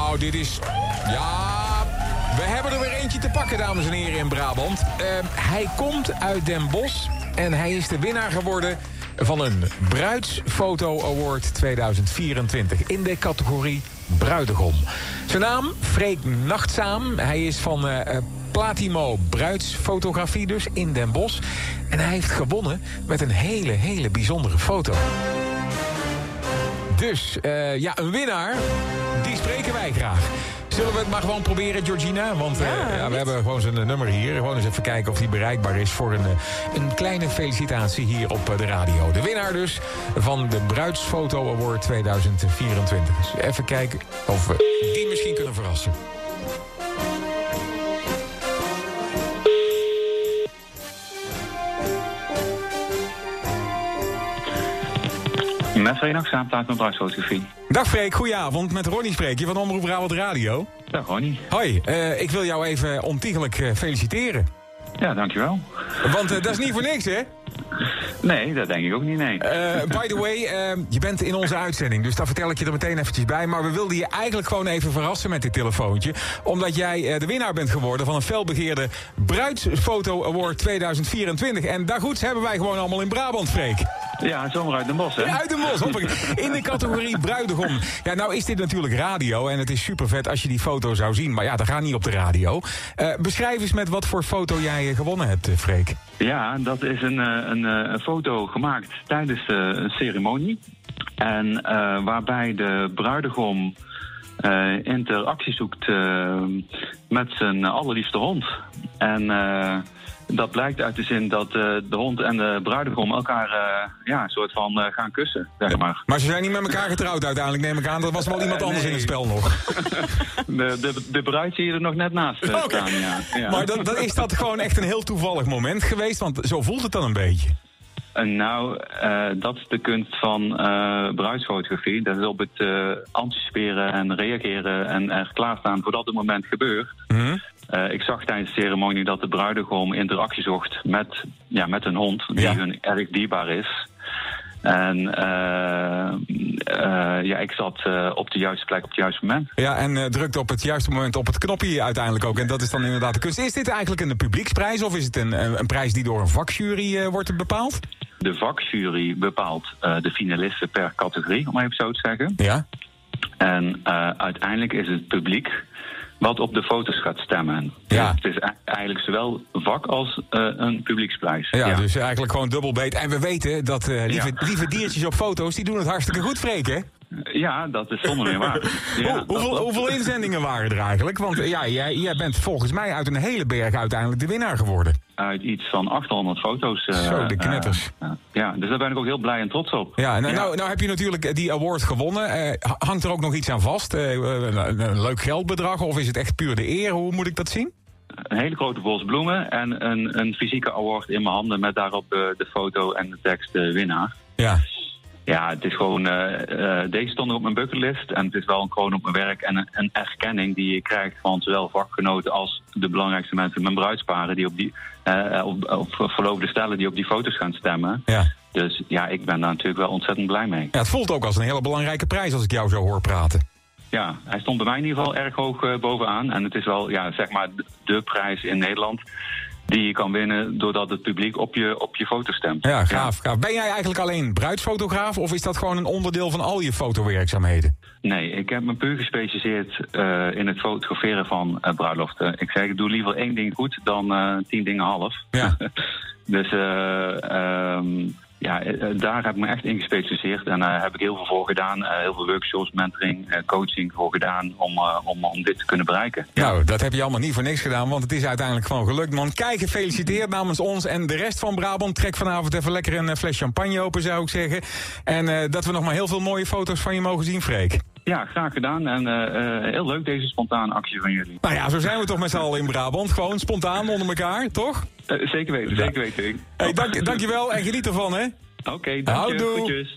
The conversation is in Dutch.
Nou, dit is... Ja... We hebben er weer eentje te pakken, dames en heren, in Brabant. Hij komt uit Den Bosch en hij is de winnaar geworden van een Bruidsfoto Award 2024 in de categorie Bruidegom. Zijn naam, Freek Nachtzaam. Hij is van Platimo Bruidsfotografie dus in Den Bosch. En hij heeft gewonnen met een hele bijzondere foto. Dus, een winnaar, die spreken wij graag. Zullen we het maar gewoon proberen, Georgina? Want we hebben gewoon zijn nummer hier. Gewoon eens even kijken of die bereikbaar is voor een kleine felicitatie hier op de radio. De winnaar dus van de Bruidsfoto Award 2024. Dus even kijken of we die misschien kunnen verrassen. Met Freek Nachtzaam, Platimo Bruidsfotografie. Dag Freek, goedenavond. Met Ronnie spreek je van Omroep Brabant Radio. Dag Ronnie. Hoi, ik wil jou even ontiegelijk feliciteren. Ja, dankjewel. Want dat is niet voor niks, hè? Nee, dat denk ik ook niet, nee. By the way, je bent in onze uitzending, dus daar vertel ik je er meteen eventjes bij. Maar we wilden je eigenlijk gewoon even verrassen met dit telefoontje. Omdat jij de winnaar bent geworden van een felbegeerde Bruidsfoto Award 2024. En daar goeds hebben wij gewoon allemaal in Brabant, Freek. Ja, zomaar uit Den Bosch, hè? Ja, uit Den Bosch, hoppakee. In de categorie Bruidegom. Ja, nou is dit natuurlijk radio en het is super vet als je die foto zou zien. Maar ja, dat gaat niet op de radio. Beschrijf eens met wat voor foto jij gewonnen hebt, Freek. Ja, dat is een foto gemaakt tijdens een ceremonie. En waarbij de bruidegom interactie zoekt met zijn allerliefste hond. En dat blijkt uit de zin dat de hond en de bruidegom elkaar een soort van gaan kussen, zeg maar. Maar ze zijn niet met elkaar getrouwd uiteindelijk, neem ik aan. Dat was wel iemand anders in het spel nog. De bruid zie je er nog net naast staan, ja. Maar dan is dat gewoon echt een heel toevallig moment geweest, want zo voelt het dan een beetje. Dat is de kunst van bruidsfotografie. Dat is op het anticiperen en reageren en er klaarstaan voordat het moment gebeurt. Mm-hmm. Ik zag tijdens de ceremonie dat de bruidegom interactie zocht met een hond die hun erg dierbaar is. En ik zat op de juiste plek op het juiste moment. Ja, en drukte op het juiste moment op het knopje uiteindelijk ook. En dat is dan inderdaad de kunst. Is dit eigenlijk een publieksprijs of is het een prijs die door een vakjury wordt bepaald? De vakjury bepaalt de finalisten per categorie, om even zo te zeggen. Ja. En uiteindelijk is het publiek wat op de foto's gaat stemmen. Ja. Dus het is eigenlijk zowel vak als een publieksprijs. Ja, dus eigenlijk gewoon dubbel beet. En we weten dat lieve diertjes op foto's, die doen het hartstikke goed, Freek, hè? Ja, dat is zonder meer waar. Ja, hoeveel inzendingen waren er eigenlijk? Want jij bent volgens mij uit een hele berg uiteindelijk de winnaar geworden. Uit iets van 800 foto's. Zo, de knetters. Dus daar ben ik ook heel blij en trots op. Ja, nou heb je natuurlijk die award gewonnen. Hangt er ook nog iets aan vast? Een leuk geldbedrag of is het echt puur de eer? Hoe moet ik dat zien? Een hele grote bos bloemen en een fysieke award in mijn handen met daarop de foto en de tekst winnaar. Ja. Ja, het is gewoon, deze stonden op mijn bucketlist en het is wel een kroon op mijn werk en een erkenning die je krijgt van zowel vakgenoten als de belangrijkste mensen, mijn bruidsparen die op die, of verloofde stellen die op die foto's gaan stemmen. Ja. Dus ja, ik ben daar natuurlijk wel ontzettend blij mee. Ja, het voelt ook als een hele belangrijke prijs als ik jou zo hoor praten. Ja, hij stond bij mij in ieder geval erg hoog bovenaan en het is wel, zeg maar, de prijs in Nederland die je kan winnen doordat het publiek op je foto stemt. Ja, gaaf. Ben jij eigenlijk alleen bruidsfotograaf of is dat gewoon een onderdeel van al je fotowerkzaamheden? Nee, ik heb me puur gespecialiseerd in het fotograferen van bruiloften. Ik zeg, ik doe liever 1 ding goed dan 10 dingen half. Ja. Dus daar heb ik me echt in gespecialiseerd en daar heb ik heel veel voor gedaan. Heel veel workshops, mentoring, coaching voor gedaan om dit te kunnen bereiken. Nou, dat heb je allemaal niet voor niks gedaan, want het is uiteindelijk gewoon gelukt, man. Kijk, gefeliciteerd namens ons en de rest van Brabant. Trek vanavond even lekker een fles champagne open, zou ik zeggen. En dat we nog maar heel veel mooie foto's van je mogen zien, Freek. Ja, graag gedaan. En heel leuk deze spontane actie van jullie. Nou ja, zo zijn we toch met z'n allen in Brabant. Gewoon spontaan onder elkaar, toch? Zeker weten, zeker weten. Hey, dankjewel en geniet ervan, hè? Oké, dank je. Groetjes.